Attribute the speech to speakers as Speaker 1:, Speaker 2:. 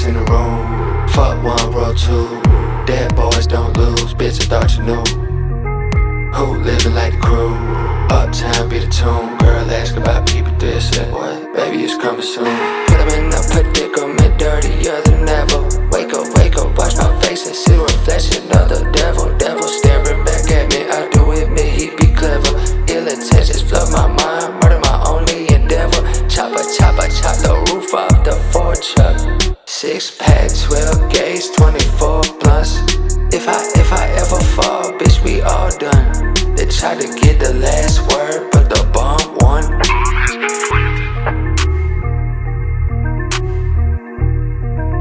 Speaker 1: niggas in the room. Fuck one, roll two. Dead boys don't lose, bitch, I thought you knew. Who living like the crew? Uptown be the tune. Girl ask about people this and what? Baby, it's coming soon. Put 'em in a predicament, dirtier than ever. Wake up, watch my face and see the reflection of the devil. Devil staring back at me, I do admit he be clever. Ill intentions flood my mind, murder my only endeavor. Chop the roof off the Ford truck. 6-pack, 12 gauge, 24 blunts. If I ever fall, bitch, we all done. They tried to get the last word, but the bomb won.